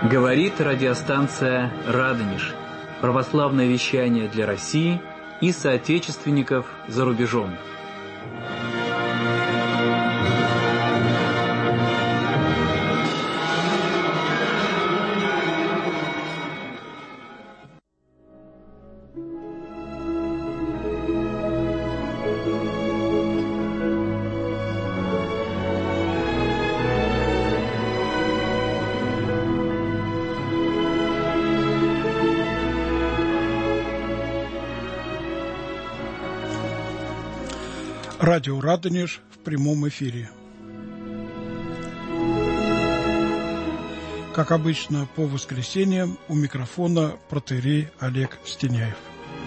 Говорит радиостанция «Радонеж». Православное вещание для России и соотечественников за рубежом. Радио «Радонеж» в прямом эфире. Как обычно, по воскресеньям у микрофона протоиерей Олег Стеняев.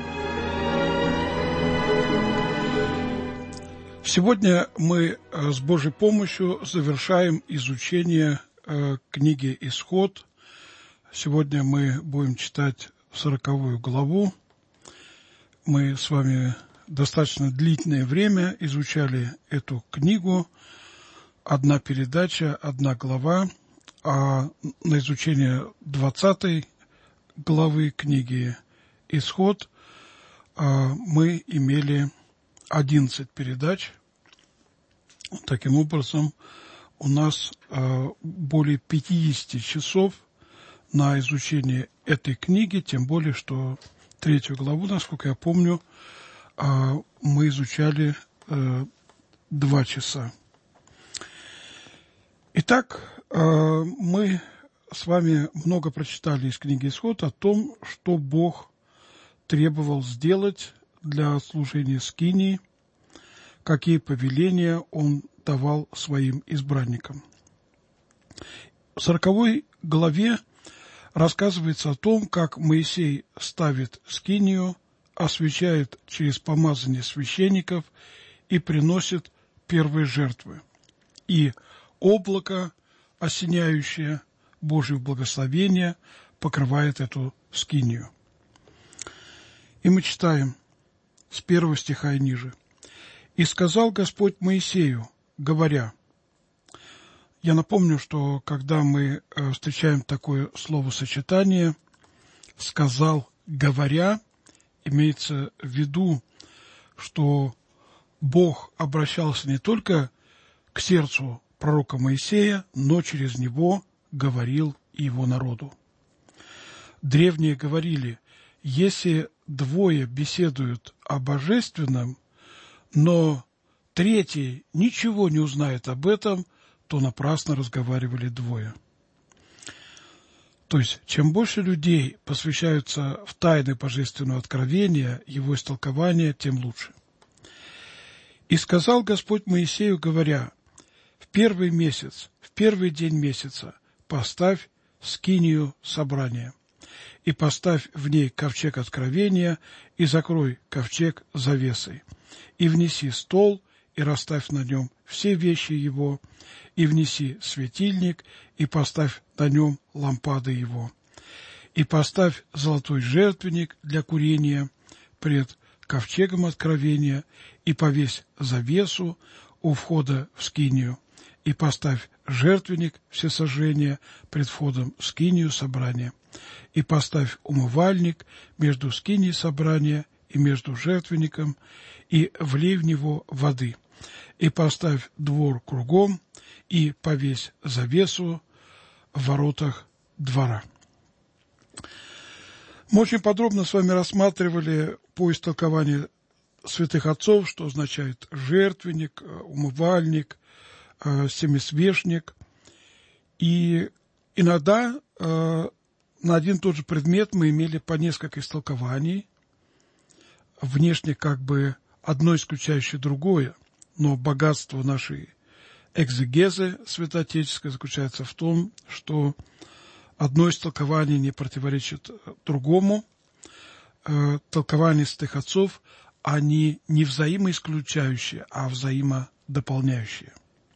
Сегодня мы с Божьей помощью завершаем изучение книги «Исход». Сегодня мы будем читать 40 главу. Мы с вами достаточно длительное время изучали эту книгу. Одна передача, одна глава. А на изучение 20 главы книги «Исход» мы имели 11 передач. Таким образом, у нас более 50 часов на изучение этой книги, тем более, что 3 главу, насколько я помню, мы изучали 2 часа. Итак, мы с вами много прочитали из книги «Исход» о том, что Бог требовал сделать для служения скинии, какие повеления Он давал своим избранникам. В 40 главе рассказывается о том, как Моисей ставит скинию, освящает через помазание священников и приносит первые жертвы. И облако, осеняющее Божье благословение, покрывает эту скинию. И мы читаем с 1 стиха и ниже. «И сказал Господь Моисею, говоря». Я напомню, что когда мы встречаем такое словосочетание «сказал, говоря», имеется в виду, что Бог обращался не только к сердцу пророка Моисея, но через него говорил и его народу. Древние говорили, если двое беседуют о божественном, но третий ничего не узнает об этом, то напрасно разговаривали двое. То есть, чем больше людей посвящаются в тайны божественного откровения, его истолкования, тем лучше. «И сказал Господь Моисею, говоря, в первый месяц, в первый день месяца поставь скинию собрания, и поставь в ней ковчег откровения, и закрой ковчег завесой, и внеси стол, и расставь на нем все вещи его, и внеси светильник, и поставь на нем лампады его, и поставь золотой жертвенник для курения пред ковчегом откровения, и повесь завесу у входа в скинию, и поставь жертвенник всесожжения пред входом в скинию собрания, и поставь умывальник между скинией собрания и между жертвенником, и влей в него воды, и поставь двор кругом, и повесь завесу в воротах двора». Мы очень подробно с вами рассматривали по истолкованию святых отцов, что означает жертвенник, умывальник, семисвешник. И иногда на один и тот же предмет мы имели по несколько истолкований, внешне как бы одно исключающее другое, но богатство нашей экзегезы святоотеческой заключается в том, что одно истолкование не противоречит другому. Толкования святых отцов, они не взаимоисключающие, а взаимодополняющие.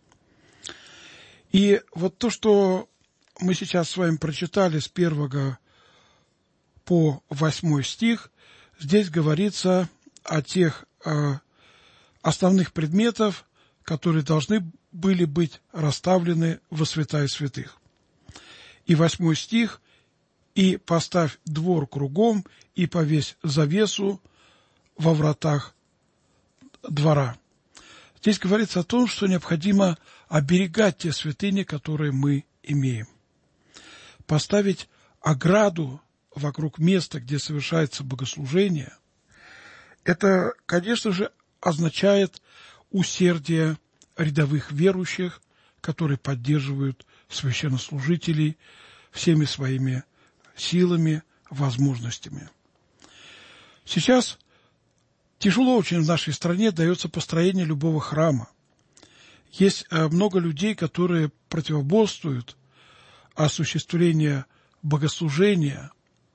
И вот то, что мы сейчас с вами прочитали с 1 по 8 стих, здесь говорится о тех основных предметах, которые должны были быть расставлены во святая святых. И 8 стих: «И поставь двор кругом, и повесь завесу во вратах двора». Здесь говорится о том, что необходимо оберегать те святыни, которые мы имеем. Поставить ограду вокруг места, где совершается богослужение, это, конечно же, означает усердие рядовых верующих, которые поддерживают священнослужителей всеми своими силами, возможностями. Сейчас тяжело очень в нашей стране дается построение любого храма. Есть много людей, которые противоборствуют осуществлению богослужения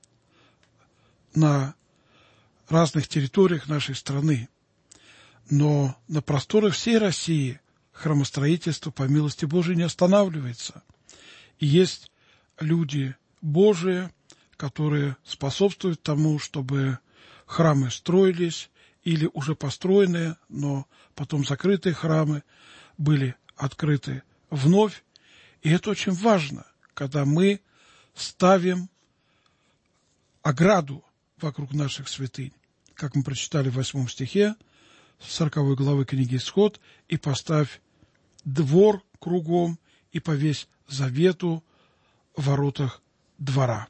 на разных территориях нашей страны. Но на просторах всей России храмостроительство, по милости Божией, не останавливается. И есть люди Божии, которые способствуют тому, чтобы храмы строились, или уже построенные, но потом закрытые храмы были открыты вновь. И это очень важно, когда мы ставим ограду вокруг наших святынь, как мы прочитали в 8 стихе 40 главы книги Исход: «И поставь двор кругом, и повесь завету в воротах двора».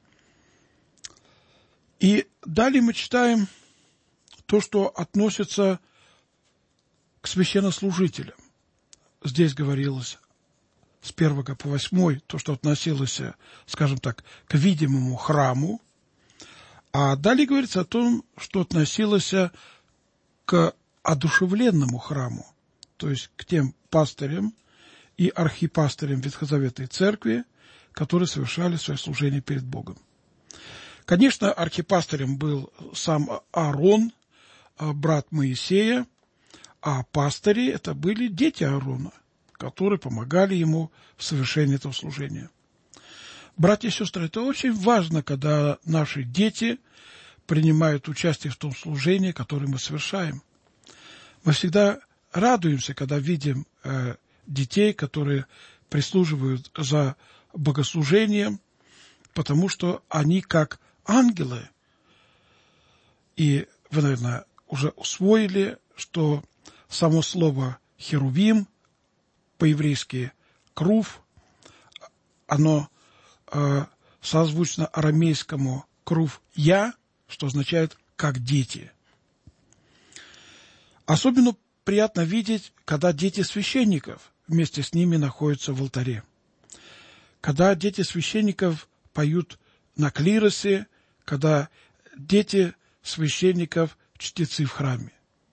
И далее мы читаем то, что относится к священнослужителям. Здесь говорилось с 1 по 8, то, что относилось, скажем так, к видимому храму, а далее говорится о том, что относилось к одушевленному храму, то есть к тем пастырям и архипастырям Ветхозаветной Церкви, которые совершали свое служение перед Богом. Конечно, архипастырем был сам Аарон, брат Моисея, а пастыри – это были дети Аарона, которые помогали ему в совершении этого служения. Братья и сестры, это очень важно, когда наши дети принимают участие в том служении, которое мы совершаем. Мы всегда радуемся, когда видим детей, которые прислуживают за богослужением, потому что они как ангелы. И вы, наверное, уже усвоили, что само слово «херувим», по-еврейски «крув», оно созвучно арамейскому «крув я», что означает «как дети». Особенно приятно видеть, когда дети священников вместе с ними находятся в алтаре. Когда дети священников поют на клиросе, когда дети священников чтецы в храме.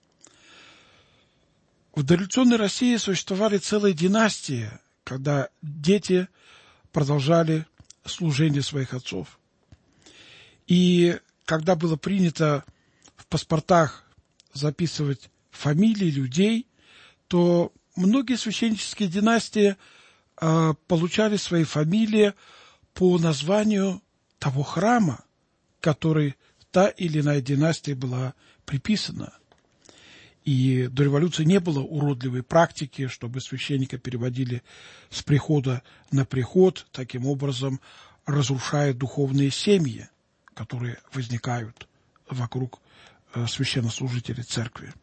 В дореволюционной России существовали целые династии, когда дети продолжали служение своих отцов. И когда было принято в паспортах записывать фамилии людей, то многие священнические династии получали свои фамилии по названию того храма, который та или иная династия была приписана. И до революции не было уродливой практики, чтобы священника переводили с прихода на приход, таким образом разрушая духовные семьи, которые возникают вокруг священнослужителей церкви.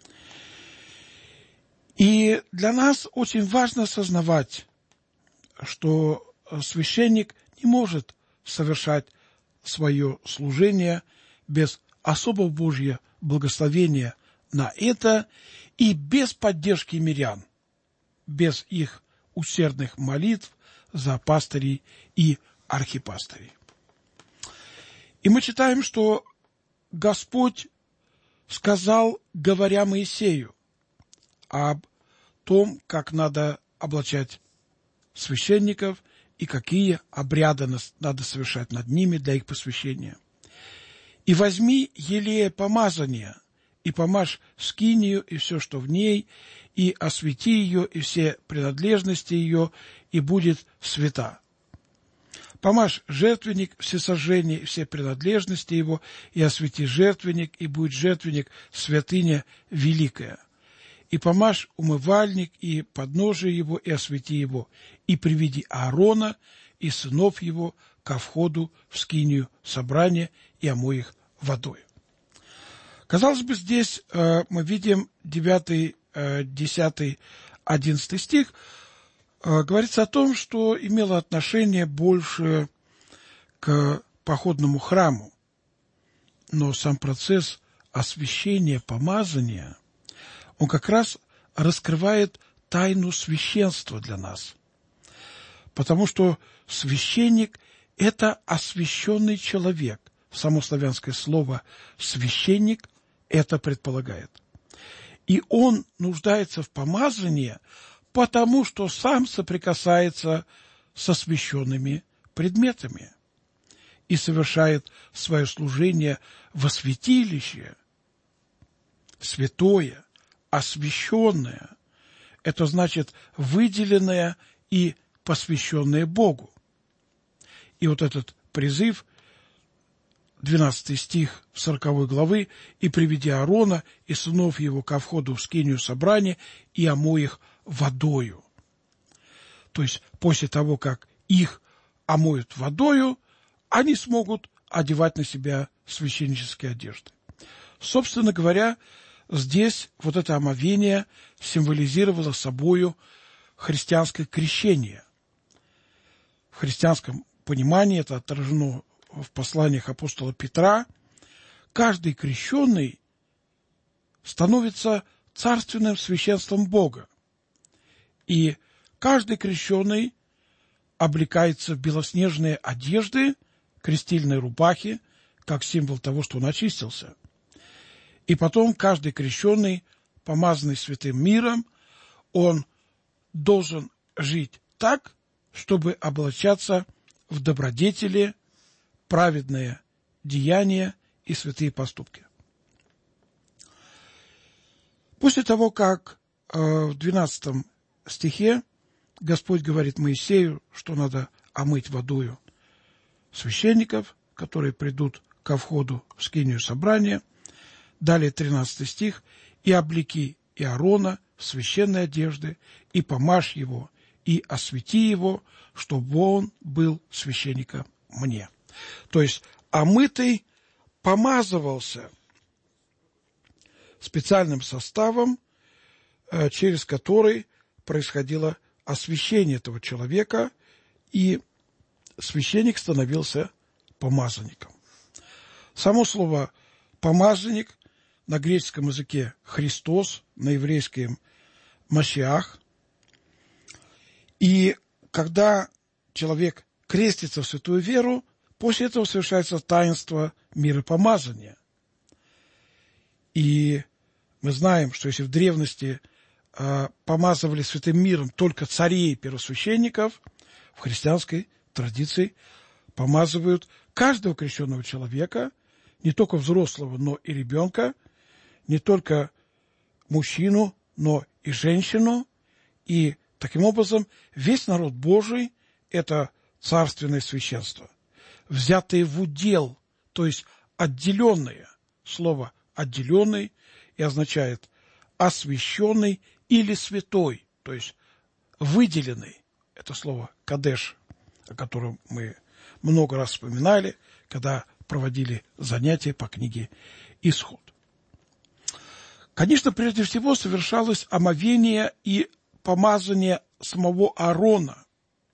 И для нас очень важно осознавать, что священник не может совершать свое служение без особого Божьего благословения на это и без поддержки мирян, без их усердных молитв за пастырей и архипастырей. И мы читаем, что Господь сказал, говоря Моисею, об том, как надо облачать священников и какие обряды надо совершать над ними для их посвящения. «И возьми елея помазания, и помажь скинию и все, что в ней, и освети ее, и все принадлежности ее, и будет свята. Помажь жертвенник всесожжения и все принадлежности его, и освети жертвенник, и будет жертвенник святыня великая. И помажь умывальник и подножие его, и освети его, и приведи Аарона и сынов его ко входу в скинию собрания, и омой их водой». Казалось бы, здесь мы видим 9, 10, 11 стих. Говорится о том, что имело отношение больше к походному храму. Но сам процесс освящения, помазания, он как раз раскрывает тайну священства для нас. Потому что священник – это освященный человек. Само славянское слово «священник» это предполагает. И он нуждается в помазании, потому что сам соприкасается со священными предметами и совершает свое служение во святилище, святое, освященное. Это значит выделенное и посвященное Богу. И вот этот призыв, 12 стих 40 главы: «И приведи Аарона и сынов его ко входу в скинию собрания, и омой их водою». То есть, после того, как их омоют водою, они смогут одевать на себя священнические одежды. Собственно говоря, здесь вот это омовение символизировало собою христианское крещение. В христианском понимании это отражено в посланиях апостола Петра. Каждый крещенный становится царственным священством Бога. И каждый крещенный облекается в белоснежные одежды, крестильные рубахи, как символ того, что он очистился. И потом каждый крещенный, помазанный святым миром, он должен жить так, чтобы облачаться в добродетели, праведные деяния и святые поступки. После того, как в 12 стихе Господь говорит Моисею, что надо омыть водою священников, которые придут ко входу в скинию собрания, далее 13 стих: «И облеки и Аарона в священной одежды, и помажь его, и освети его, чтобы он был священником мне». То есть омытый помазывался специальным составом, через который происходило освящение этого человека, и священник становился помазанником. Само слово «помазанник» на греческом языке «Христос», на еврейском «Машиах». И когда человек крестится в святую веру, после этого совершается таинство миропомазания. И мы знаем, что если в древности помазывали святым миром только царей и первосвященников, в христианской традиции помазывают каждого крещенного человека, не только взрослого, но и ребенка, не только мужчину, но и женщину. И таким образом весь народ Божий – это царственное священство, взятые в удел, то есть отделенные. Слово «отделенный» и означает освященный или святой, то есть выделенный. Это слово «кадеш», о котором мы много раз вспоминали, когда проводили занятия по книге «Исход». Конечно, прежде всего совершалось омовение и помазание самого Аарона,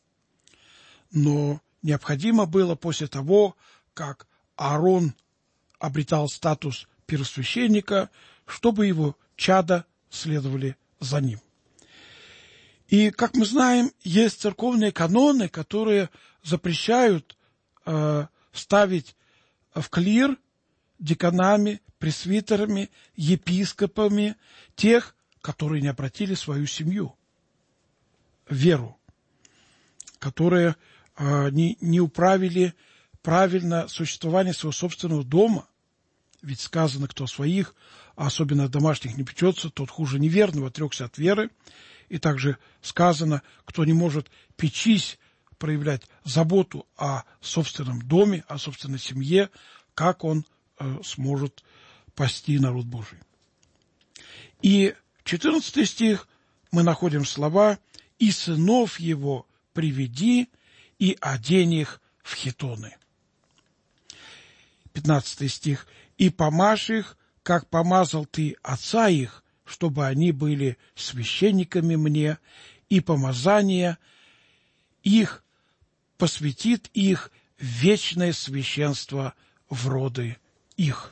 но необходимо было после того, как Аарон обретал статус первосвященника, чтобы его чада следовали за ним. И, как мы знаем, есть церковные каноны, которые запрещают ставить в клир деканами, пресвитерами, епископами тех, которые не обратили свою семью в веру, которые не управили правильно существование своего собственного дома. Ведь сказано, кто своих, а особенно домашних, не печется, тот хуже неверного, отрекся от веры. И также сказано, кто не может печись, проявлять заботу о собственном доме, о собственной семье, как он сможет пасти народ Божий. И в 14 стих мы находим слова: «И сынов его приведи, и одень их в хитоны». 15 стих. «И помажь их, как помазал ты отца их, чтобы они были священниками мне, и помазание их посвятит их в вечное священство в роды их».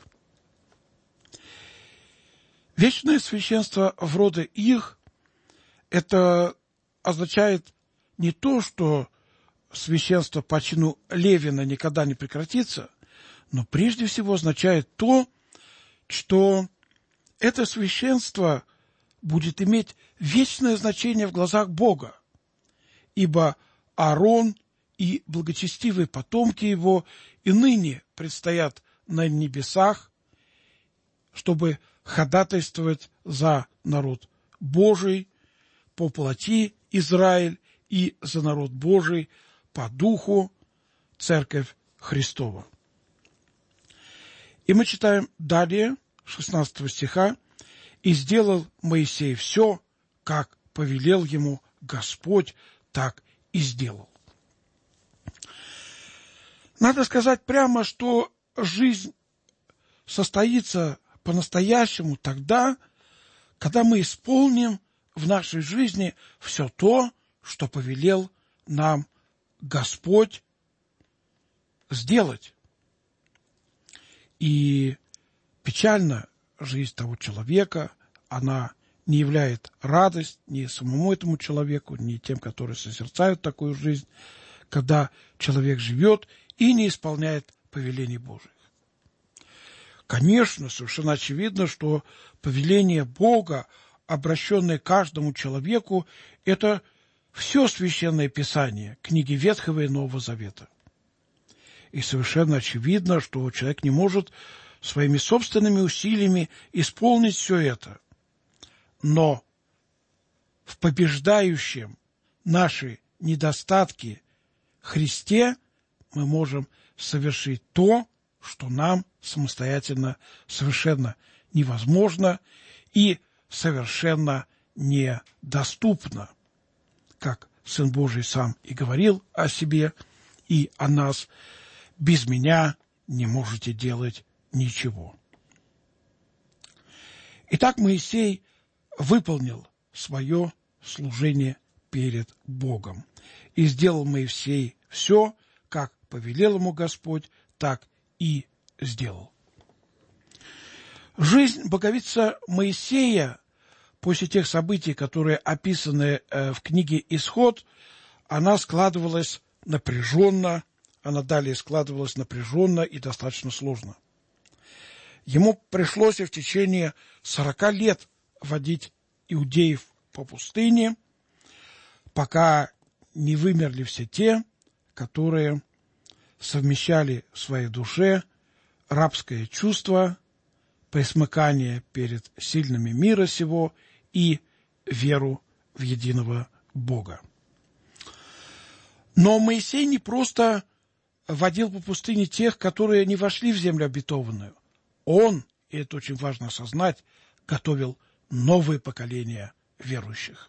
Вечное священство в роды их – это означает не то, что священство по чину Левина никогда не прекратится, но прежде всего означает то, что это священство будет иметь вечное значение в глазах Бога, ибо Аарон и благочестивые потомки его и ныне предстоят на небесах, чтобы ходатайствовать за народ Божий по плоти Израиль и за народ Божий по духу Церковь Христова. И мы читаем далее, 16 стиха, «И сделал Моисей все, как повелел ему Господь, так и сделал». Надо сказать прямо, что жизнь состоится по-настоящему тогда, когда мы исполним в нашей жизни все то, что повелел нам Господь сделать. И печально жизнь того человека, она не являет радость ни самому этому человеку, ни тем, которые созерцают такую жизнь, когда человек живет и не исполняет повелений Божьих. Конечно, совершенно очевидно, что повеление Бога, обращенное к каждому человеку, это все Священное Писание, книги Ветхого и Нового Завета. И совершенно очевидно, что человек не может своими собственными усилиями исполнить все это. Но в побеждающем наши недостатки Христе мы можем совершить то, что нам самостоятельно совершенно невозможно и совершенно недоступно. Как Сын Божий сам и говорил о себе и о нас: «Без меня не можете делать ничего». Итак, Моисей выполнил свое служение перед Богом. И сделал Моисей все, как повелел ему Господь, так и сделал. Жизнь боговица Моисея после тех событий, которые описаны в книге «Исход», она складывалась напряженно, она далее складывалась напряженно и достаточно сложно. Ему пришлось в течение 40 лет водить иудеев по пустыне, пока не вымерли все те, которые совмещали в своей душе рабское чувство, пресмыкание перед сильными мира сего и веру в единого Бога. Но Моисей не просто водил по пустыне тех, которые не вошли в землю обетованную. Он, и это очень важно осознать, готовил новое поколение верующих.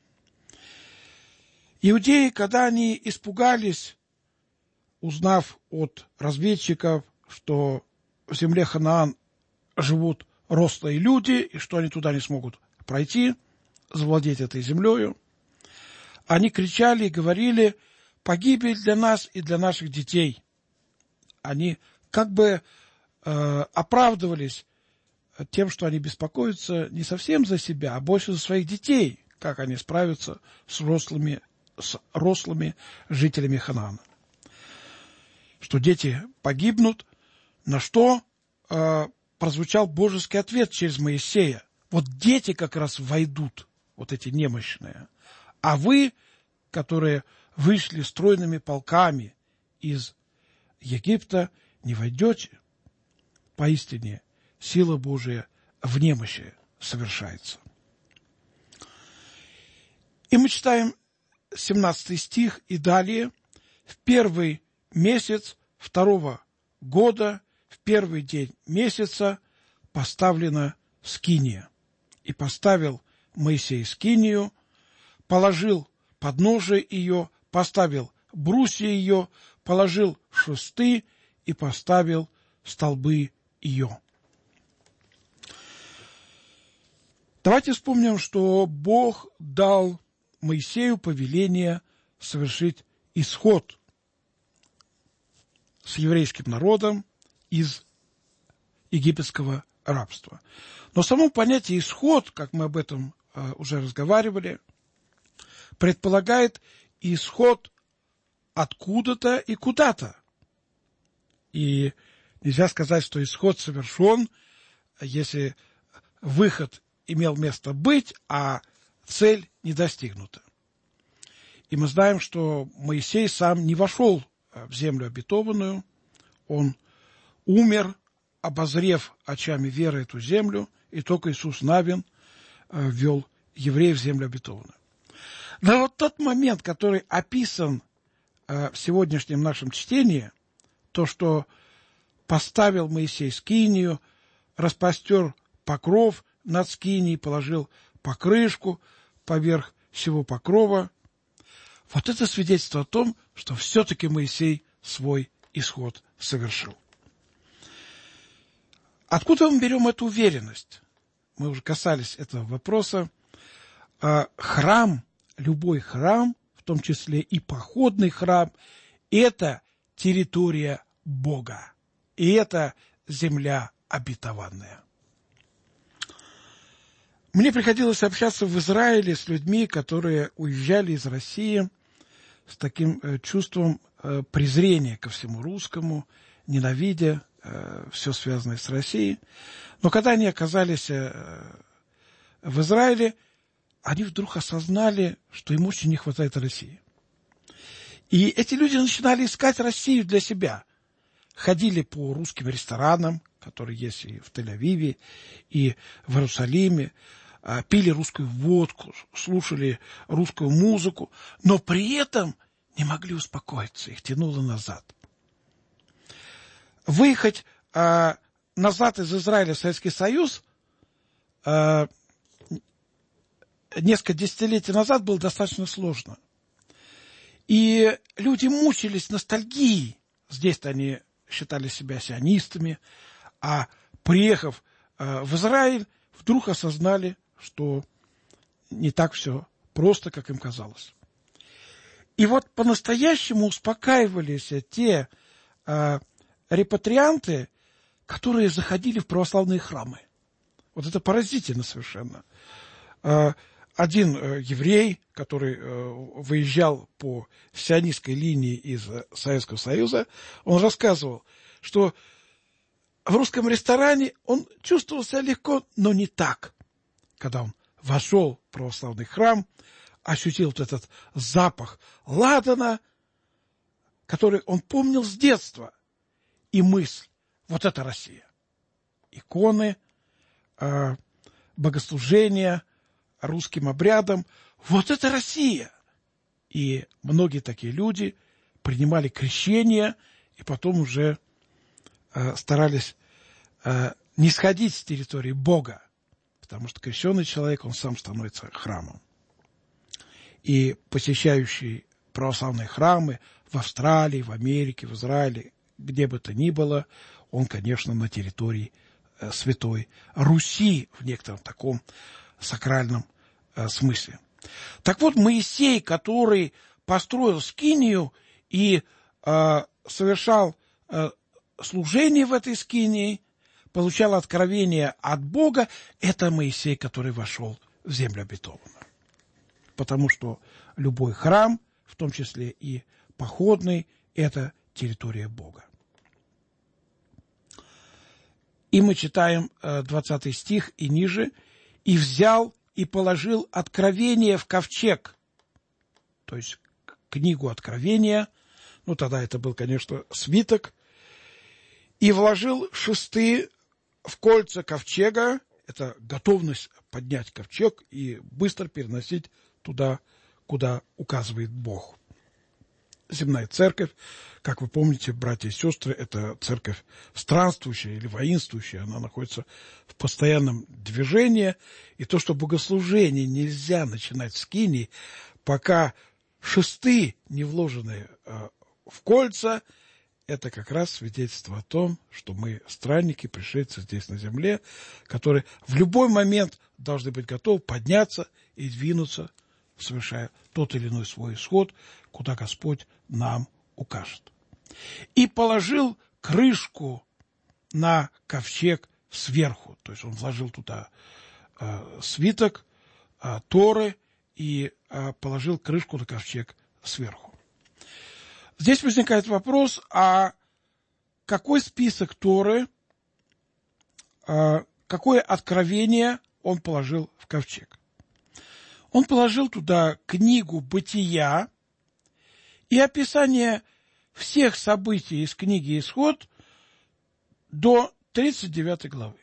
Иудеи, когда они испугались, узнав от разведчиков, что в земле Ханаан живут рослые люди, и что они туда не смогут пройти, завладеть этой землею, они кричали и говорили: «Погибель для нас и для наших детей». Они как бы оправдывались тем, что они беспокоятся не совсем за себя, а больше за своих детей, как они справятся с рослыми жителями Ханаана. Что дети погибнут, на что прозвучал божеский ответ через Моисея: вот дети как раз войдут, вот эти немощные, а вы, которые вышли стройными полками из Египта, не войдете. Поистине, сила Божия в немощи совершается. И мы читаем 17 стих и далее. В первый месяц 2-го года, в первый день месяца поставлена скиния. И поставил Моисей скинию, положил подножие ее, поставил брусья ее, положил шесты и поставил столбы ее. Давайте вспомним, что Бог дал Моисею повеление совершить исход с еврейским народом из египетского рабства. Но само понятие «исход», как мы об этом уже разговаривали, предполагает исход откуда-то и куда-то. И нельзя сказать, что исход совершен, если выход имел место быть, а цель не достигнута. И мы знаем, что Моисей сам не вошел в землю обетованную, он умер, обозрев очами веры эту землю, и только Иисус Навин ввел евреев в землю обетованную. Но вот тот момент, который описан в сегодняшнем нашем чтении, то, что поставил Моисей скинию, распостер покров над скинией, положил покрышку поверх всего покрова, вот это свидетельство о том, что все-таки Моисей свой исход совершил. Откуда мы берем эту уверенность? Мы уже касались этого вопроса. Храм, любой храм, в том числе и походный храм, это территория Бога. И это земля обетованная. Мне приходилось общаться в Израиле с людьми, которые уезжали из России с таким чувством презрения ко всему русскому, ненавидя все связанное с Россией. Но когда они оказались в Израиле, они вдруг осознали, что им очень не хватает России. И эти люди начинали искать Россию для себя. Ходили по русским ресторанам, которые есть и в Тель-Авиве, и в Иерусалиме, пили русскую водку, слушали русскую музыку, но при этом не могли успокоиться, их тянуло назад. Выехать назад из Израиля в Советский Союз несколько десятилетий назад было достаточно сложно. И люди мучились ностальгией. Здесь-то они считали себя сионистами, а приехав в Израиль, вдруг осознали, что не так все просто, как им казалось. И вот по-настоящему успокаивались те репатрианты, которые заходили в православные храмы. Вот это поразительно совершенно. Один еврей, который выезжал по сионистской линии из Советского Союза, он рассказывал, что в русском ресторане он чувствовал себя легко, но не так. Когда он вошел в православный храм, ощутил вот этот запах ладана, который он помнил с детства, и мысль: вот это Россия. Иконы, богослужения, русским обрядам, вот это Россия. И многие такие люди принимали крещение и потом уже старались не сходить с территории Бога, потому что крещенный человек, он сам становится храмом. И посещающий православные храмы в Австралии, в Америке, в Израиле, где бы то ни было, он, конечно, на территории Святой Руси в некотором таком сакральном смысле. Так вот, Моисей, который построил скинию и совершал служение в этой скинии, получал откровение от Бога, это Моисей, который вошел в землю обетованную. Потому что любой храм, в том числе и походный, это территория Бога. И мы читаем 20 стих и ниже. «И взял и положил откровение в ковчег». То есть книгу Откровения. Ну, тогда это был, конечно, свиток. «И вложил шесты в кольца ковчега». Это готовность поднять ковчег и быстро переносить туда, куда указывает Бог. Земная церковь, как вы помните, братья и сестры, это церковь странствующая или воинствующая, она находится в постоянном движении, и то, что богослужение нельзя начинать в скинии, пока шесты, не вложенные в кольца, это как раз свидетельство о том, что мы странники, пришельцы здесь на земле, которые в любой момент должны быть готовы подняться и двинуться, совершая тот или иной свой исход, куда Господь нам укажет. И положил крышку на ковчег сверху, то есть он вложил туда свиток Торы и положил крышку на ковчег сверху. Здесь возникает вопрос, а какой список Торы, какое откровение он положил в ковчег? Он положил туда книгу Бытия и описание всех событий из книги Исход до 39 главы.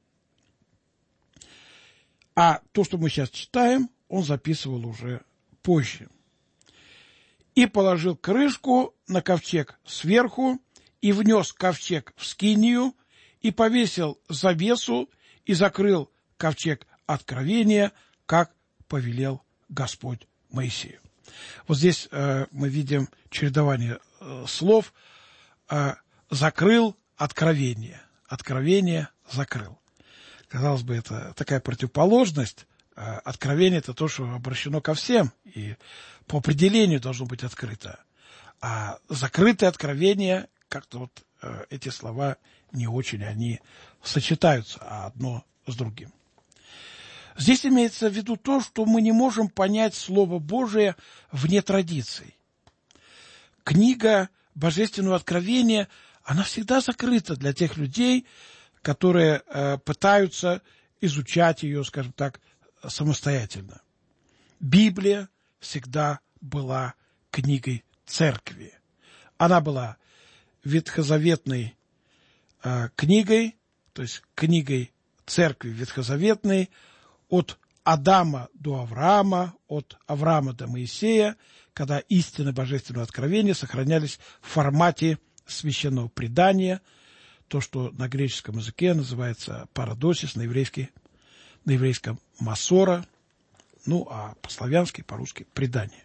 А то, что мы сейчас читаем, он записывал уже позже. И положил крышку на ковчег сверху, и внес ковчег в скинию, и повесил завесу, и закрыл ковчег откровения, как повелел Господь Моисею. Вот здесь мы видим чередование слов «закрыл откровение». Откровение закрыл. Казалось бы, это такая противоположность. Откровение – это то, что обращено ко всем, и по определению должно быть открыто. А закрытое откровение, как-то вот эти слова не очень, они сочетаются одно с другим. Здесь имеется в виду то, что мы не можем понять Слово Божие вне традиций. Книга Божественного откровения, она всегда закрыта для тех людей, которые пытаются изучать ее, скажем так, самостоятельно. Библия всегда была книгой церкви. Она была ветхозаветной книгой, то есть книгой церкви ветхозаветной, от Адама до Авраама, от Авраама до Моисея, когда истины Божественного откровения сохранялись в формате священного предания, то, что на греческом языке называется парадосис, на еврейском масора, ну, а по-славянски, по-русски предание.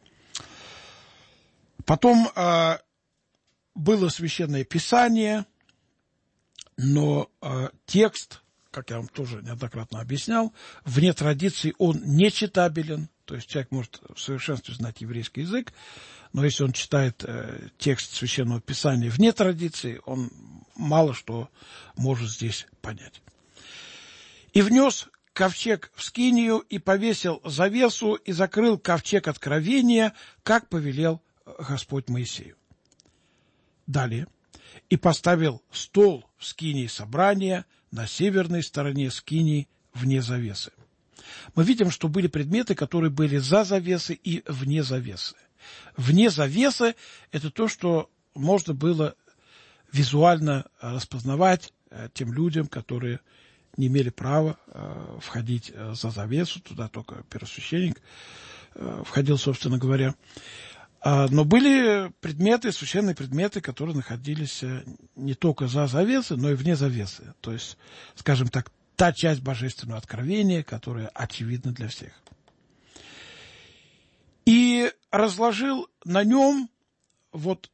Потом было священное писание, но текст, как я вам тоже неоднократно объяснял, вне традиции он не читабелен, то есть человек может в совершенстве знать еврейский язык, но если он читает текст священного писания вне традиции, он мало что может здесь понять. И внес ковчег в скинию, и повесил завесу, и закрыл ковчег откровения, как повелел Господь Моисею. Далее. И поставил стол в скинии собрания на северной стороне скинии вне завесы. Мы видим, что были предметы, которые были за завесой и вне завесы. Вне завесы – это то, что можно было визуально распознавать тем людям, которые не имели права входить за завесу, туда только первосвященник входил, собственно говоря. Но были предметы, священные предметы, которые находились не только за завесой, но и вне завесы. То есть, скажем так, та часть Божественного откровения, которая очевидна для всех. И разложил на нем, вот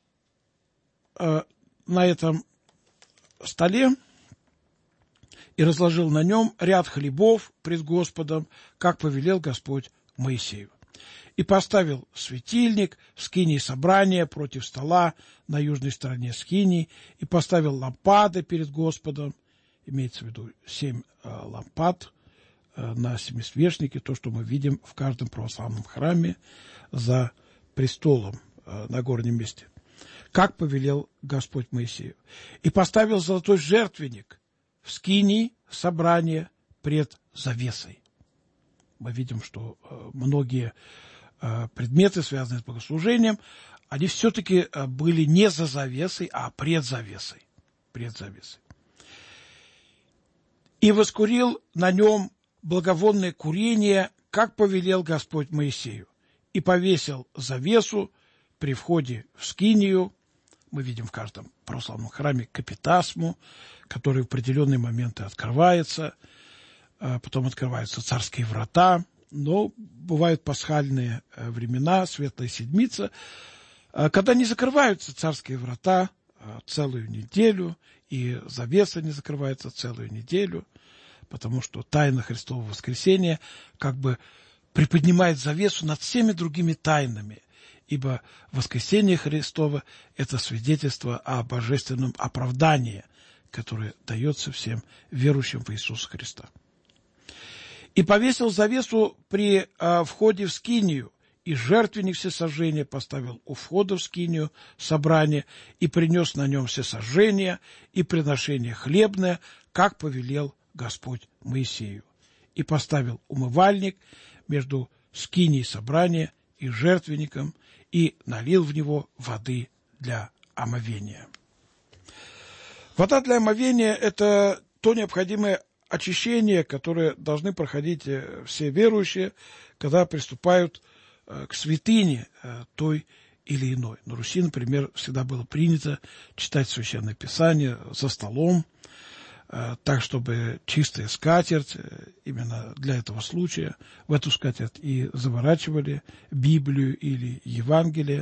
на этом столе, и разложил на нем ряд хлебов пред Господом, как повелел Господь Моисею. И поставил светильник в скинии собрания против стола на южной стороне скинии, и поставил лампады перед Господом, имеется в виду 7 лампад на семисвечнике, то, что мы видим в каждом православном храме за престолом на горнем месте, как повелел Господь Моисею. И поставил золотой жертвенник в скинии собрания пред завесой. Мы видим, что многие предметы, связанные с богослужением, они все-таки были не за завесой, а пред завесой. Пред завесой. И воскурил на нем благовонное курение, как повелел Господь Моисею, и повесил завесу при входе в скинию. Мы видим в каждом православном храме капитасму, который в определенные моменты открывается, потом открываются царские врата, но бывают пасхальные времена, Светлая Седмица, когда не закрываются царские врата целую неделю, и завеса не закрывается целую неделю, потому что тайна Христового воскресения как бы приподнимает завесу над всеми другими тайнами, ибо воскресение Христово – это свидетельство о божественном оправдании, которое дается всем верующим в Иисуса Христа. «И повесил завесу при входе в скинию, и жертвенник всесожжения поставил у входа в скинию собрания, и принес на нем всесожжение и приношение хлебное, как повелел Господь Моисею. И поставил умывальник между скинией собрания и жертвенником, и налил в него воды для омовения». Вода для омовения – это то необходимое очищение, которое должны проходить все верующие, когда приступают к святыне той или иной. На Руси, например, всегда было принято читать Священное Писание за столом, так, чтобы чистая скатерть, именно для этого случая, в эту скатерть и заворачивали Библию или Евангелие,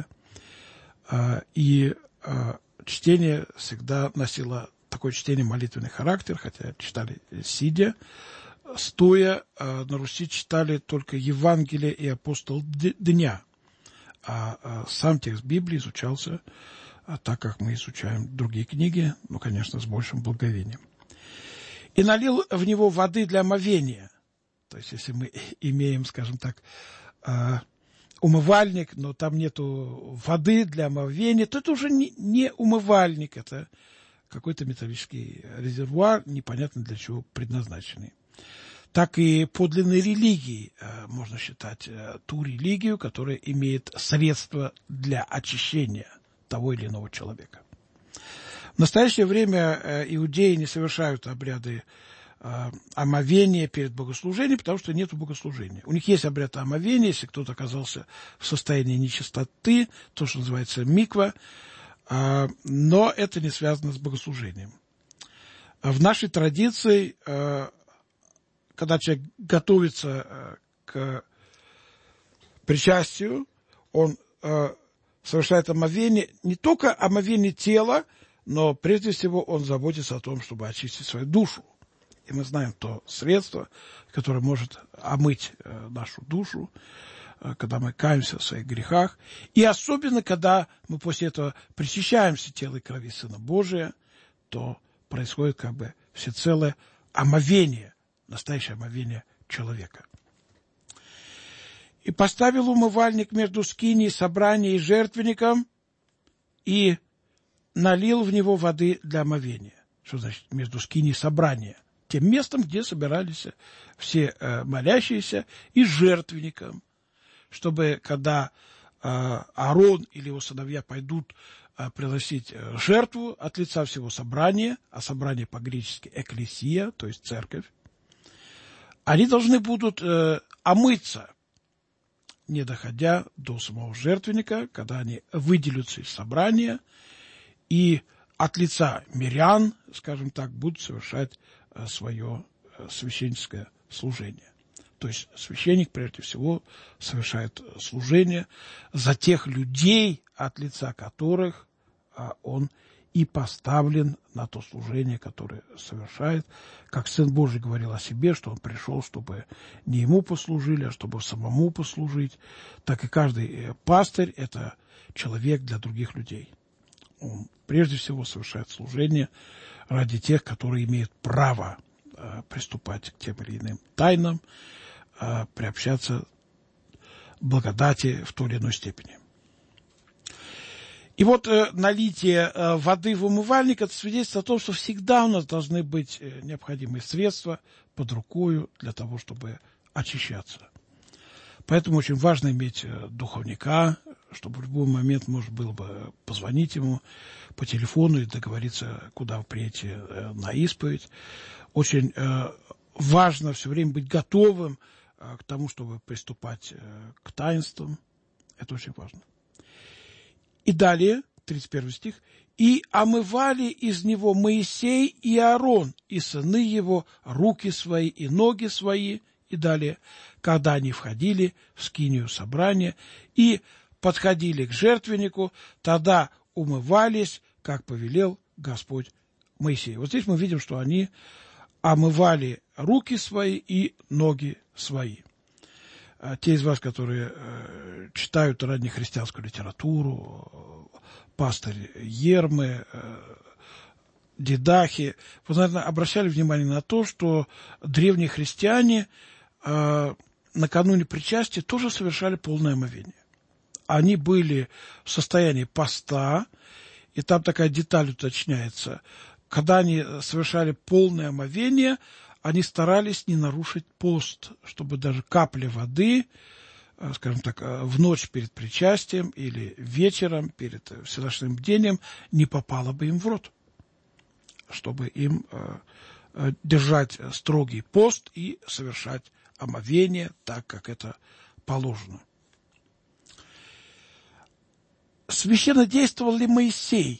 и чтение всегда носило такое чтение молитвенный характер, хотя читали сидя. Стоя на Руси читали только Евангелие и апостол дня, а сам текст Библии изучался так, как мы изучаем другие книги, ну, конечно, с большим благовением. «И налил в него воды для омовения». То есть, если мы имеем, скажем так, умывальник, но там нету воды для омовения, то это уже не умывальник, это какой-то металлический резервуар, непонятно для чего предназначенный. Так и подлинной религией можно считать ту религию, которая имеет средства для очищения того или иного человека. В настоящее время иудеи не совершают обряды омовения перед богослужением, потому что нет богослужения. У них есть обряд омовения, если кто-то оказался в состоянии нечистоты, то, что называется миква, но это не связано с богослужением. В нашей традиции, когда человек готовится к причастию, он совершает омовение, не только омовение тела, но прежде всего он заботится о том, чтобы очистить свою душу. И мы знаем то средство, которое может омыть нашу душу, когда мы каемся в своих грехах. И особенно, когда мы после этого причащаемся тела и крови Сына Божия, то происходит как бы всецелое омовение, настоящее омовение человека. «И поставил умывальник между скинией собрания и жертвенником, и налил в него воды для омовения». Что значит между скинией собрания? Тем местом, где собирались все молящиеся, и жертвенником, чтобы когда Аарон или его сыновья пойдут приносить жертву от лица всего собрания, а собрание по-гречески экклесия, то есть церковь, они должны будут омыться, не доходя до самого жертвенника, когда они выделятся из собрания и от лица мирян, скажем так, будут совершать свое священническое служение. То есть священник, прежде всего, совершает служение за тех людей, от лица которых он и поставлен на то служение, которое совершает. Как Сын Божий говорил о себе, что он пришел, чтобы не ему послужили, а чтобы самому послужить, так и каждый пастырь – это человек для других людей. Он прежде всего совершает служение ради тех, которые имеют право приступать к тем или иным тайнам, приобщаться к благодати в той или иной степени. И вот налитие воды в умывальник – это свидетельство о том, что всегда у нас должны быть необходимые средства под рукою для того, чтобы очищаться. Поэтому очень важно иметь духовника, чтобы в любой момент можно было бы позвонить ему по телефону и договориться, куда вы приедете на исповедь. Очень важно все время быть готовым к тому, чтобы приступать к таинствам. Это очень важно. И далее, 31 стих. «И омывали из него Моисей и Аарон, и сыны его, руки свои и ноги свои, и далее, когда они входили в скинию собрания и подходили к жертвеннику, тогда умывались, как повелел Господь Моисею. Вот здесь мы видим, что они омывали руки свои и ноги свои. Те из вас, которые читают раннехристианскую литературу, пастырь Ермы, Дидахи, вы, наверное, обращали внимание на то, что древние христиане накануне причастия тоже совершали полное омовение. Они были в состоянии поста, и там такая деталь уточняется. Когда они совершали полное омовение, они старались не нарушить пост, чтобы даже капля воды, скажем так, в ночь перед причастием или вечером перед всеночным бдением не попала бы им в рот, чтобы им держать строгий пост и совершать омовение так, как это положено. Священно действовал ли Моисей?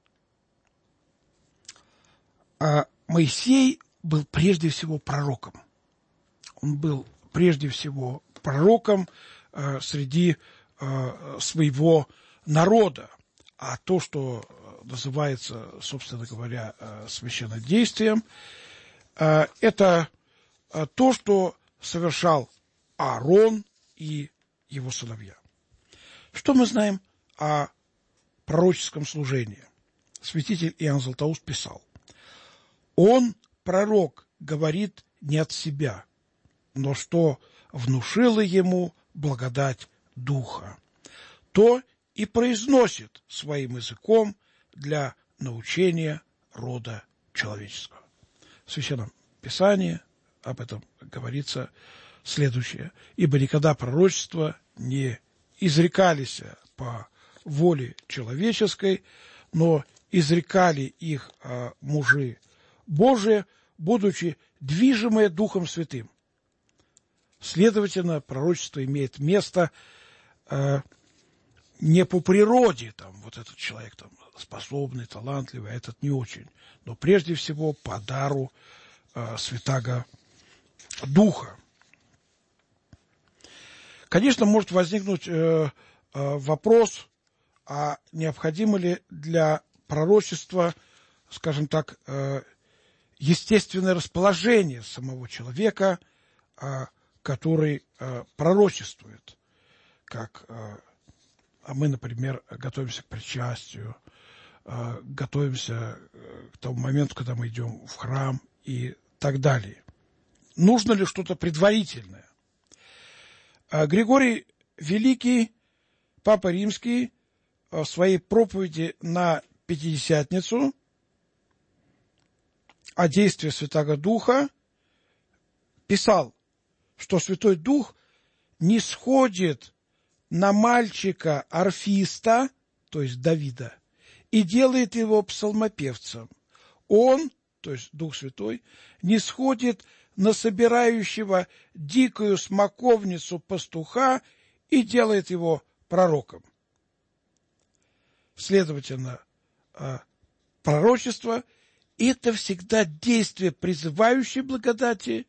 Моисей был прежде всего пророком. Он был прежде всего пророком среди своего народа. А то, что называется, собственно говоря, священнодействием, это то, что совершал Аарон и его сыновья. Что мы знаем о пророческом служении? Святитель Иоанн Златоуст писал: «Он, пророк, говорит не от себя, но что внушила ему благодать Духа, то и произносит своим языком для научения рода человеческого». В Священном Писании об этом говорится следующее: «Ибо никогда пророчества не изрекались по воле человеческой, но изрекали их мужи Божии, будучи движимые Духом Святым». Следовательно, пророчество имеет место не по природе, там, вот этот человек там, способный, талантливый, а этот не очень, но прежде всего по дару Святаго Духа. Конечно, может возникнуть вопрос, а необходимо ли для пророчества, скажем так, естественное расположение самого человека, который пророчествует, как мы, например, готовимся к причастию, готовимся к тому моменту, когда мы идем в храм и так далее. Нужно ли что-то предварительное? Григорий Великий, Папа Римский, в своей проповеди на Пятидесятницу о действии Святаго Духа писал, что Святой Дух не сходит на мальчика-орфиста, то есть Давида, и делает его псалмопевцем. Он, то есть Дух Святой, не сходит на собирающего дикую смоковницу пастуха и делает его пророком. Следовательно, пророчество – это всегда действие, призывающее благодати,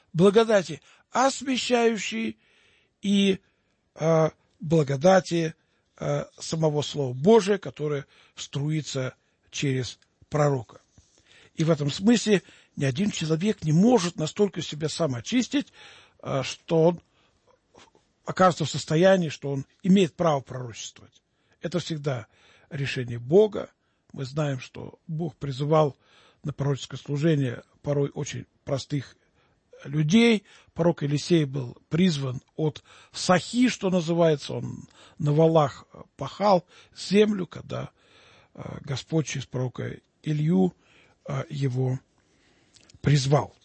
освящающей и благодати самого Слова Божия, которое струится через пророка. И в этом смысле ни один человек не может настолько себя сам очистить, что он окажется в состоянии, что он имеет право пророчествовать. Это всегда решение Бога. Мы знаем, что Бог призывал на пророческое служение порой очень простых людей. Пророк Елисей был призван от Сахи, что называется, он на валах пахал землю, когда Господь через пророка Илью его призвал.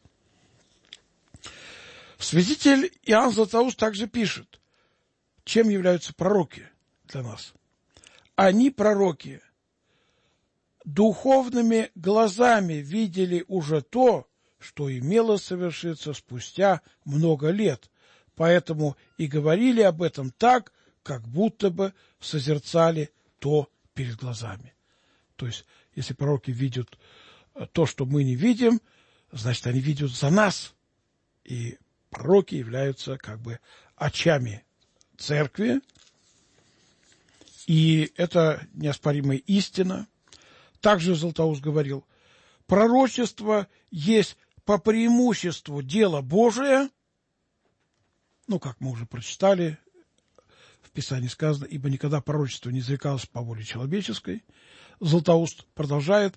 Святитель Иоанн Златоуст также пишет, чем являются пророки для нас. Они, пророки, духовными глазами видели уже то, что имело совершиться спустя много лет, поэтому и говорили об этом так, как будто бы созерцали то перед глазами. То есть, если пророки видят то, что мы не видим, значит, они видят за нас. И пророки являются как бы очами церкви, и это неоспоримая истина. Также Златоуст говорил, пророчество есть по преимуществу дело Божие, как мы уже прочитали, в Писании сказано, ибо никогда пророчество не изрекалось по воле человеческой. Златоуст продолжает,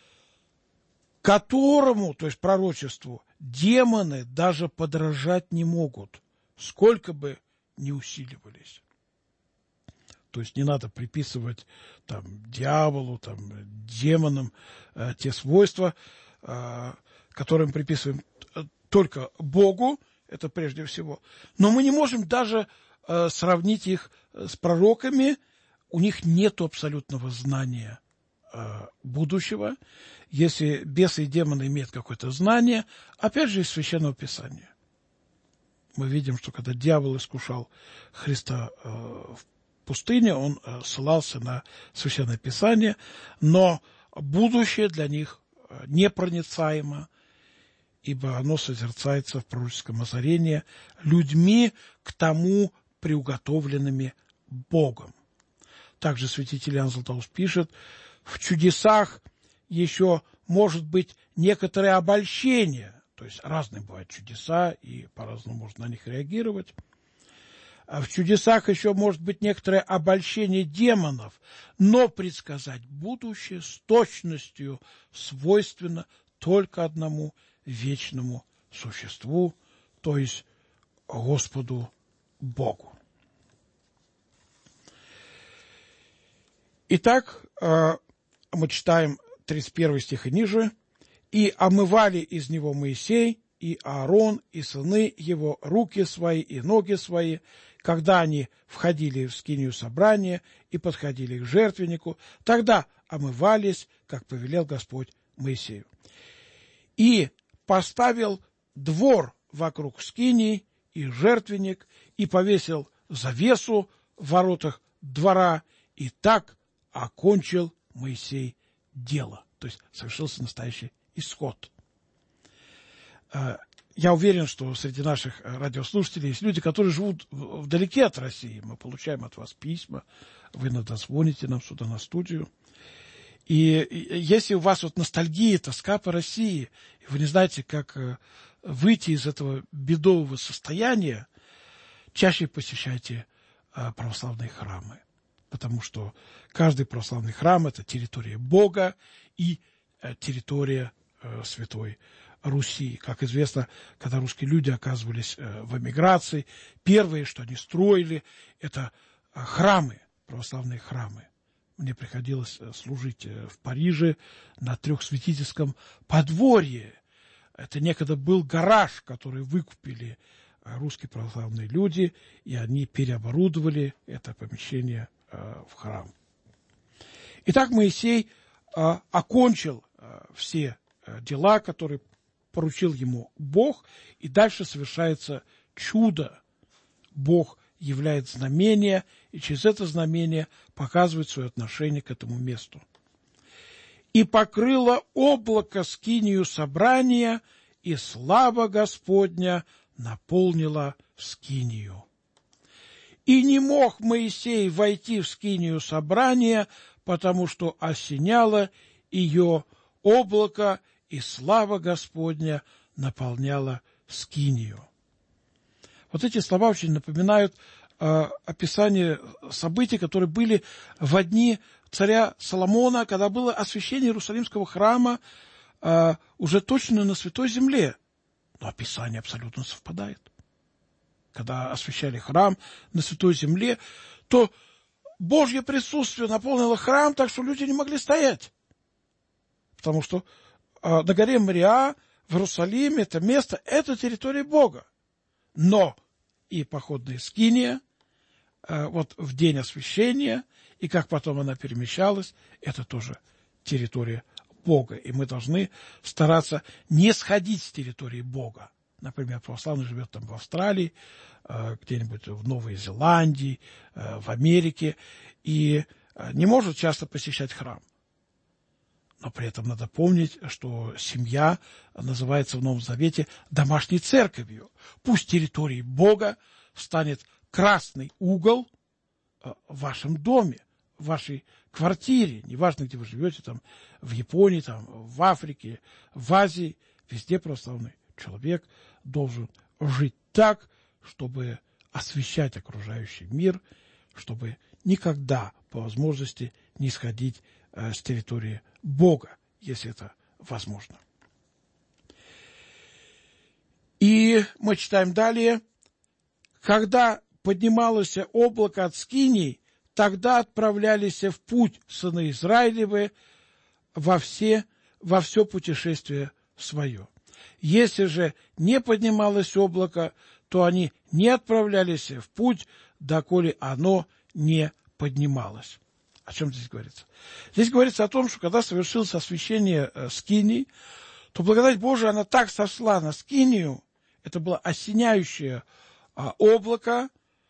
которому, то есть пророчеству, демоны даже подражать не могут, сколько бы ни усиливались. То есть не надо приписывать дьяволу, демонам те свойства, которые мы приписываем только Богу, это прежде всего. Но мы не можем даже сравнить их с пророками, у них нет абсолютного знания будущего. Если бесы и демоны имеют какое-то знание, опять же из Священного Писания. Мы видим, что когда дьявол искушал Христа в пустыне, он ссылался на Священное Писание, но будущее для них непроницаемо, ибо оно созерцается в пророческом озарении людьми к тому приуготовленными Богом. Также святитель Иоанн Златоуст пишет, в чудесах еще может быть некоторое обольщение, то есть разные бывают чудеса, и по-разному можно на них реагировать. А в чудесах еще может быть некоторое обольщение демонов, но предсказать будущее с точностью свойственно только одному вечному существу, то есть Господу Богу. Итак, мы читаем 31 стих и ниже. «И омывали из него Моисей, и Аарон, и сыны его руки свои и ноги свои, когда они входили в скинию собрания и подходили к жертвеннику, тогда омывались, как повелел Господь Моисею. И поставил двор вокруг скинии и жертвенник, и повесил завесу в воротах двора, и так окончил Моисей дело». То есть совершился настоящий исход. Я уверен, что среди наших радиослушателей есть люди, которые живут вдалеке от России. Мы получаем от вас письма, вы иногда звоните нам сюда на студию. И если у вас ностальгия, тоска по России, и вы не знаете, как выйти из этого бедового состояния, чаще посещайте православные храмы. Потому что каждый православный храм – это территория Бога и территория Святой Руси. Как известно, когда русские люди оказывались в эмиграции, первое, что они строили, это храмы, православные храмы. Мне приходилось служить в Париже на Трехсвятительском подворье. Это некогда был гараж, который выкупили русские православные люди, и они переоборудовали это помещение в храм. Итак, Моисей окончил все дела, которые поручил ему Бог, и дальше совершается чудо. Бог являет знамение, и через это знамение показывает свое отношение к этому месту. «И покрыло облако скинию собрания, и слава Господня наполнила скинию. И не мог Моисей войти в скинию собрания, потому что осеняло ее облако, и слава Господня наполняла скинию». Вот эти слова очень напоминают описание событий, которые были в дни царя Соломона, когда было освящение Иерусалимского храма уже точно на Святой Земле. Но описание абсолютно совпадает. Когда освящали храм на Святой Земле, то Божье присутствие наполнило храм, так что люди не могли стоять. Потому что на горе Мориа в Иерусалиме это место, это территория Бога. Но и походная скиния, вот в день освящения, и как потом она перемещалась, это тоже территория Бога. И мы должны стараться не сходить с территории Бога. Например, православный живет там в Австралии, где-нибудь в Новой Зеландии, в Америке, и не может часто посещать храм. Но но при этом надо помнить, что семья называется в Новом Завете домашней церковью. Пусть территорией Бога станет красный угол в вашем доме, в вашей квартире, неважно, где вы живете, там, в Японии, там, в Африке, в Азии, везде православный человек должен жить так, чтобы освещать окружающий мир, чтобы никогда по возможности не сходить с территории Бога, если это возможно. И мы читаем далее. Когда поднималось облако от скинии, тогда отправлялись в путь сыны Израилевы во все путешествие свое. Если же не поднималось облако, то они не отправлялись в путь, доколе оно не поднималось. О чем здесь говорится? Здесь говорится о том, что когда совершилось освящение скинии, то благодать Божия, она так сошла на скинию, это было осеняющее облако,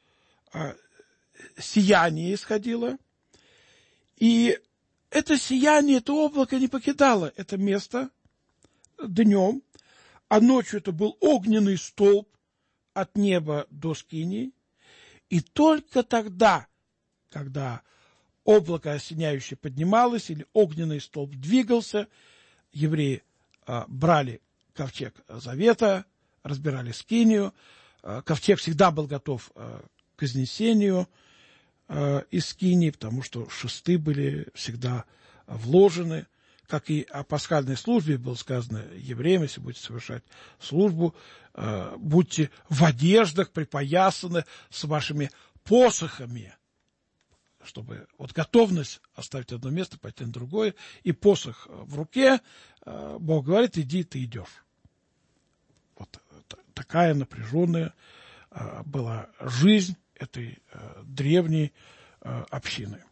сияние исходило, и это сияние, это облако не покидало это место днем, а ночью это был огненный столб от неба до скинии, и только тогда, когда облако осеняющее поднималось или огненный столб двигался, евреи брали ковчег завета, разбирали скинию, ковчег всегда был готов к изнесению из скинии, потому что шесты были всегда вложены, как и о пасхальной службе было сказано евреям, если будете совершать службу, будьте в одеждах припоясаны с вашими посохами, чтобы вот готовность оставить одно место, пойти на другое, и посох в руке, Бог говорит, иди, ты идешь. Вот такая напряженная была жизнь этой древней общины.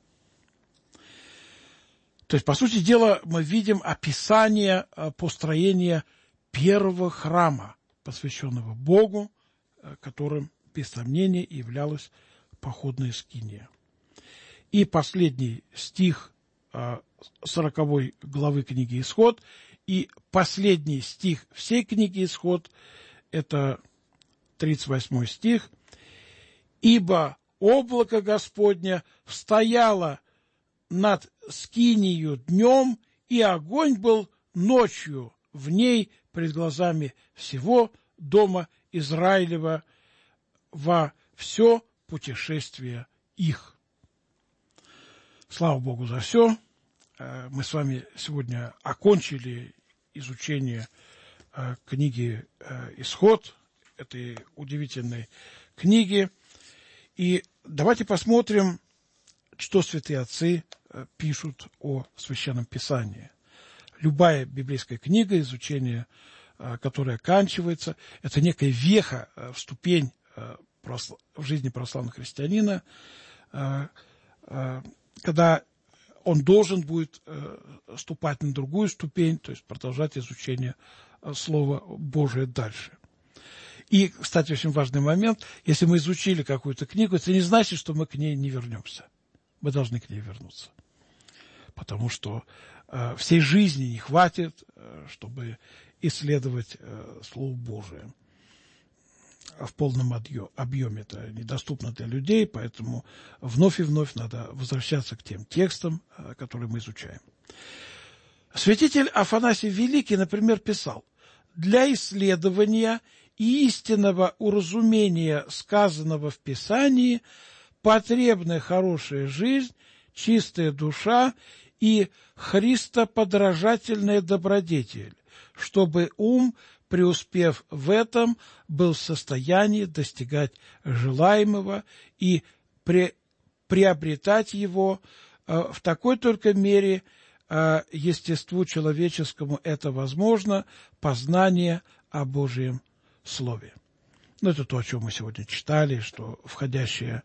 То есть, по сути дела, мы видим описание построения первого храма, посвященного Богу, которым, без сомнения, являлась походная скиния. И последний стих 40 главы книги «Исход», и последний стих всей книги «Исход» – это 38 стих. «Ибо облако Господня стояло над скинию днем, и огонь был ночью в ней пред глазами всего дома Израилева во все путешествие их». Слава Богу за все. Мы с вами сегодня окончили изучение книги «Исход», этой удивительной книги. И давайте посмотрим, что святые отцы пишут о Священном Писании. Любая библейская книга, изучение которой оканчивается, это некая веха, ступень в жизни православного христианина, когда он должен будет ступать на другую ступень, то есть продолжать изучение Слова Божия дальше. И, кстати, очень важный момент, если мы изучили какую-то книгу, это не значит, что мы к ней не вернемся. Мы должны к ней вернуться. Потому что всей жизни не хватит, чтобы исследовать Слово Божие в полном объеме. Это недоступно для людей, поэтому вновь и вновь надо возвращаться к тем текстам, которые мы изучаем. Святитель Афанасий Великий, например, писал: «Для исследования и истинного уразумения сказанного в Писании потребна хорошая жизнь, чистая душа и христоподражательная добродетель, чтобы ум, преуспев в этом, был в состоянии достигать желаемого и приобретать его в такой только мере, естеству человеческому это возможно, познание о Божьем Слове». Ну, это то, о чем мы сегодня читали, что входящие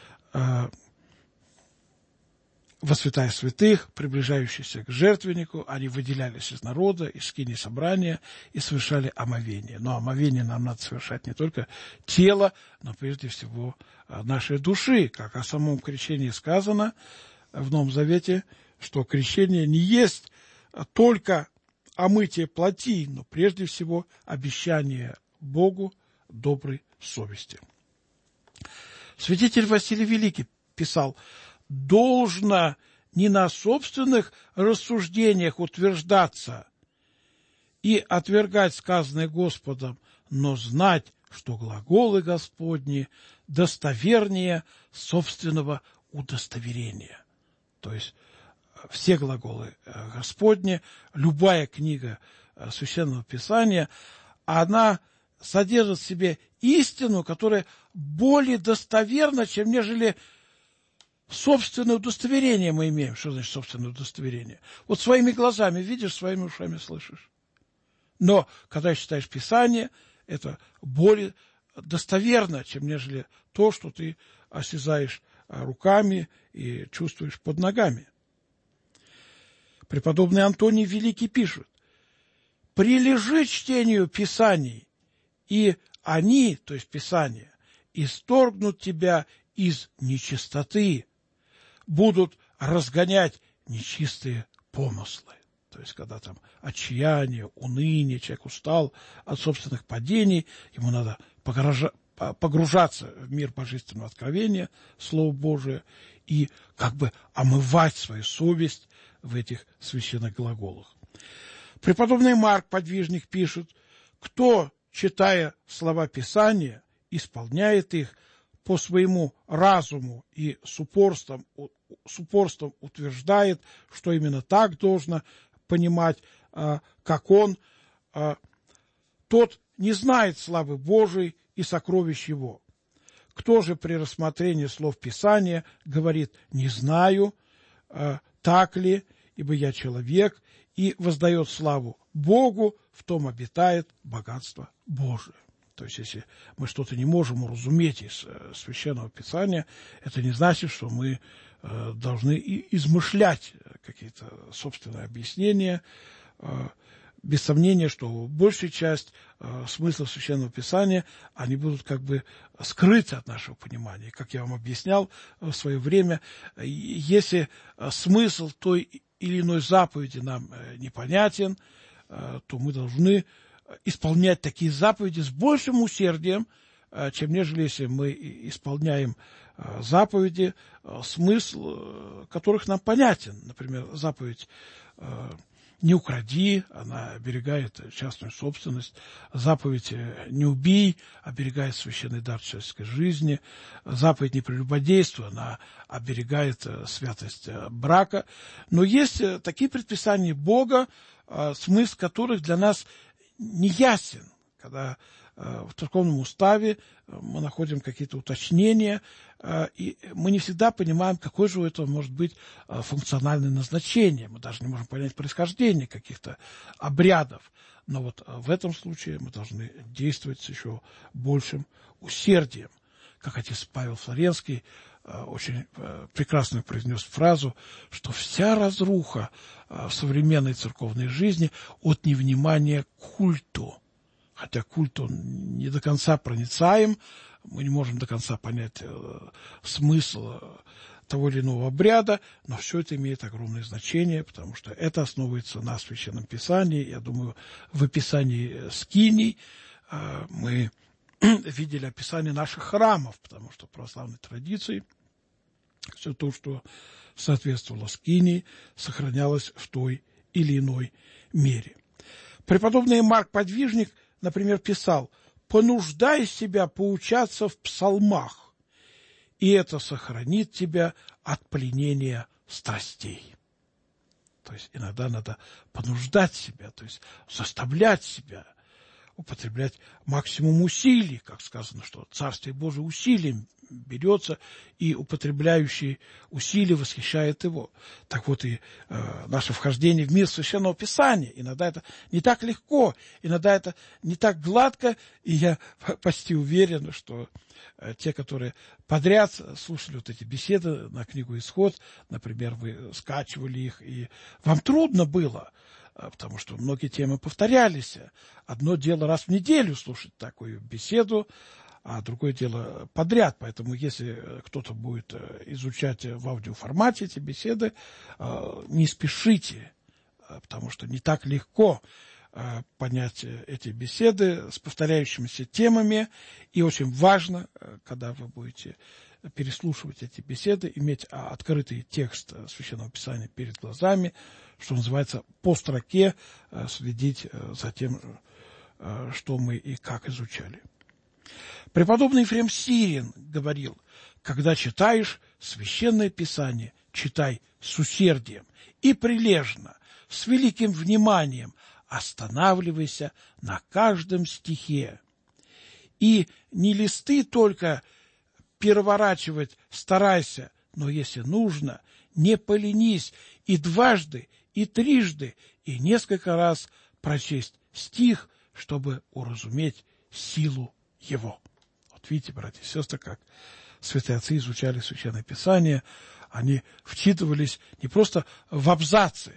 во святая святых, приближающиеся к жертвеннику, они выделялись из народа, из скинии собрания и совершали омовение. Но омовение нам надо совершать не только тело, но прежде всего нашей души. Как о самом крещении сказано в Новом Завете, что крещение не есть только о мытии плоти, но прежде всего обещание Богу доброй совести. Святитель Василий Великий писал: «Должно не на собственных рассуждениях утверждаться и отвергать сказанное Господом, но знать, что глаголы Господни достовернее собственного удостоверения». То есть все глаголы Господни, любая книга Священного Писания, она содержит в себе истину, которая более достоверна, чем нежели собственное удостоверение мы имеем. Что значит собственное удостоверение? Вот своими глазами видишь, своими ушами слышишь. Но когда читаешь Писание, это более достоверно, чем нежели то, что ты осязаешь руками и чувствуешь под ногами. Преподобный Антоний Великий пишет: «Прилежи чтению Писаний, и они, то есть Писания, исторгнут тебя из нечистоты, будут разгонять нечистые помыслы». То есть, когда там отчаяние, уныние, человек устал от собственных падений, ему надо погружаться в мир божественного откровения, Слово Божие, и как бы омывать свою совесть в этих священных глаголах. Преподобный Марк Подвижник пишет: «Кто, читая слова Писания, исполняет их по своему разуму и с упорством утверждает, что именно так должно понимать, как он, тот не знает славы Божией и сокровищ его. Кто же при рассмотрении слов Писания говорит: не знаю, так ли, ибо я человек, и воздает славу Богу, в том обитает богатство Божие». То есть, если мы что-то не можем уразуметь из Священного Писания, это не значит, что мы должны измышлять какие-то собственные объяснения. Без сомнения, что большая часть смыслов Священного Писания, они будут как бы скрыты от нашего понимания. Как я вам объяснял в свое время, если смысл той или иной заповеди нам непонятен, то мы должны исполнять такие заповеди с большим усердием, чем нежели если мы исполняем заповеди, смысл которых нам понятен. Например, заповедь «Не укради», она оберегает частную собственность. Заповедь «Не убий» оберегает священный дар человеческой жизни. Заповедь «Не прелюбодействуй», она оберегает святость брака. Но есть такие предписания Бога, смысл которых для нас не ясен. Когда в церковном уставе мы находим какие-то уточнения, и мы не всегда понимаем, какое же у этого может быть функциональное назначение. Мы даже не можем понять происхождение каких-то обрядов. Но вот в этом случае мы должны действовать с еще большим усердием. Как отец Павел Флоренский очень прекрасно произнес фразу, что вся разруха в современной церковной жизни от невнимания к культу. Хотя культ, он не до конца проницаем, мы не можем до конца понять смысл того или иного обряда, но все это имеет огромное значение, потому что это основывается на Священном Писании. Я думаю, в описании скиний мы видели описание наших храмов, потому что в православной традиции все то, что соответствовало скинии, сохранялось в той или иной мере. Преподобный Марк Подвижник, например, писал: «Понуждай себя поучаться в псалмах, и это сохранит тебя от пленения страстей». То есть иногда надо понуждать себя, то есть заставлять себя употреблять максимум усилий, как сказано, что Царствие Божие усилием берется, и употребляющий усилия восхищает его. Так вот и наше вхождение в мир Священного Писания. Иногда это не так легко, иногда это не так гладко, и я почти уверен, что те, которые подряд слушали вот эти беседы на книгу «Исход», например, вы скачивали их, и вам трудно было, потому что многие темы повторялись. Одно дело раз в неделю слушать такую беседу, а другое дело подряд. Поэтому если кто-то будет изучать в аудиоформате эти беседы, не спешите потому что не так легко понять эти беседы с повторяющимися темами, и очень важно, когда вы будете переслушивать эти беседы, иметь открытый текст Священного Писания перед глазами, что называется, по строке следить за тем, что мы и как изучали. Преподобный Ефрем Сирин говорил: когда читаешь Священное Писание, читай с усердием и прилежно, с великим вниманием, останавливайся на каждом стихе. И не листы только переворачивать старайся, но, если нужно, не поленись и дважды, и трижды, и несколько раз прочесть стих, чтобы уразуметь силу его. Вот видите, братья и сестры, как святые отцы изучали Священное Писание, они вчитывались не просто в абзацы,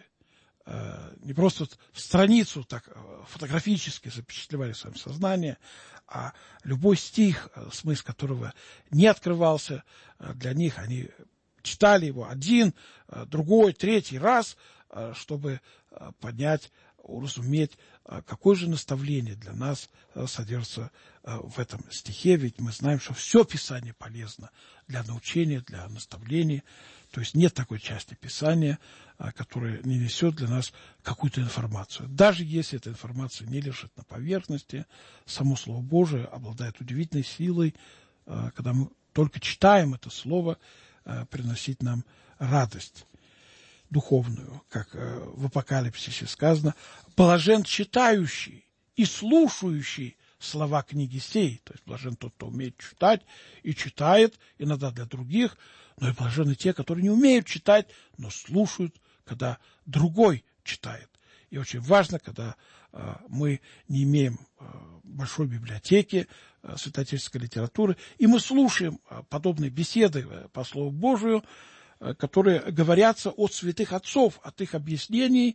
не просто страницу так фотографически запечатлевали в своем сознании, а любой стих, смысл которого не открывался для них, они читали его один, другой, третий раз, чтобы понять, уразуметь, какое же наставление для нас содержится в этом стихе, ведь мы знаем, что все Писание полезно для научения, для наставления, то есть нет такой части Писания, которая не несет для нас какую-то информацию. Даже если эта информация не лежит на поверхности, само Слово Божие обладает удивительной силой, когда мы только читаем это Слово, приносить нам радость духовную, как в Апокалипсисе сказано: блажен читающий и слушающий слова книги сей. То есть блажен тот, кто умеет читать и читает, иногда для других, но и блажены те, которые не умеют читать, но слушают, когда другой читает. И очень важно, когда мы не имеем большой библиотеки святоотеческой литературы, и мы слушаем подобные беседы по Слову Божию, которые говорятся от святых отцов, от их объяснений.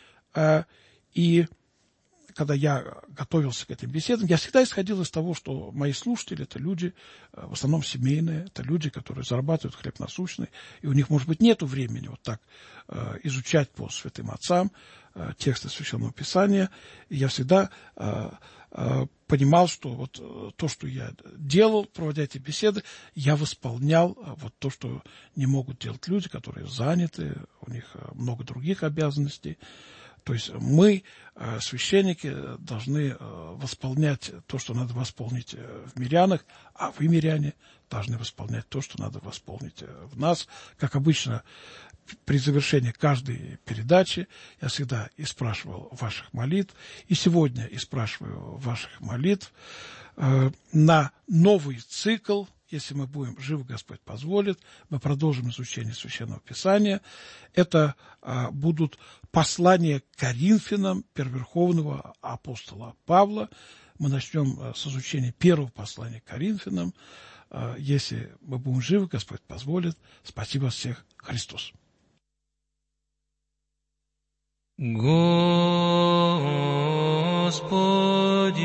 И когда я готовился к этим беседам, я всегда исходил из того, что мои слушатели – это люди в основном семейные, это люди, которые зарабатывают хлеб насущный, и у них, может быть, нет времени вот так изучать по святым отцам тексты Священного Писания. И я всегда понимал, что вот то, что я делал, проводя эти беседы, я восполнял вот то, что не могут делать люди, которые заняты, у них много других обязанностей. То есть мы, священники, должны восполнять то, что надо восполнить в мирянах, а вы, миряне, должны восполнять то, что надо восполнить в нас. Как обычно, при завершении каждой передачи я всегда и спрашивал ваших молитв, и сегодня и спрашиваю ваших молитв на новый цикл. Если мы будем живы, Господь позволит, мы продолжим изучение Священного Писания. Это будут послания к Коринфянам первоверховного апостола Павла. Мы начнем с изучения первого послания к Коринфянам. Если мы будем живы, Господь позволит. Спасибо всех. Христос. Господи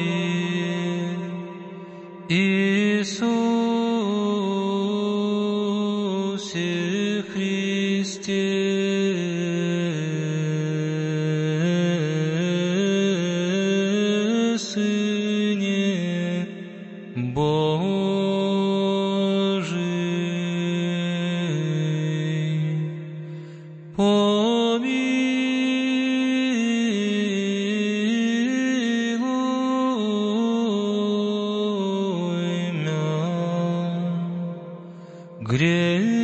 Иисусе Христе, Сыне Божий, помилуй меня, грех